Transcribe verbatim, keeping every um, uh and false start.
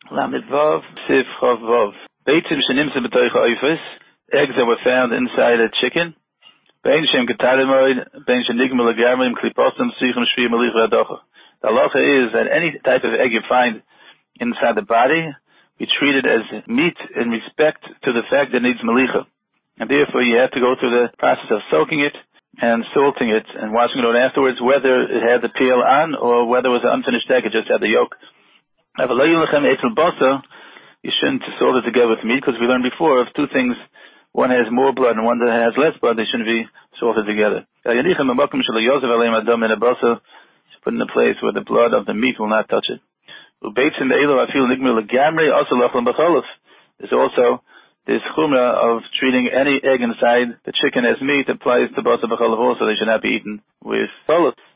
Lamed Vav, Siv Chav Vav. Beitzim shenimtze b'toich ha'oifes, eggs that were found inside a chicken. Bein shem getalimoid, bein shenigma legamrim, klipostim, sichim, shviyim, alich v'adocha. The halacha is that any type of egg you find inside the body, be treated as meat in respect to the fact that it needs malicha. And therefore you have to go through the process of soaking it and salting it and washing it out afterwards, whether it had the peel on or whether it was an unfinished egg, it just had the yolk. You shouldn't salt it together with meat, because we learned before if two things, one has more blood and one that has less blood, they shouldn't be salted together. Put in a place where the blood of the meat will not touch it. There's also this chumrah of treating any egg inside the chicken as meat applies to basa b'chalav also. They should not be eaten with cholov.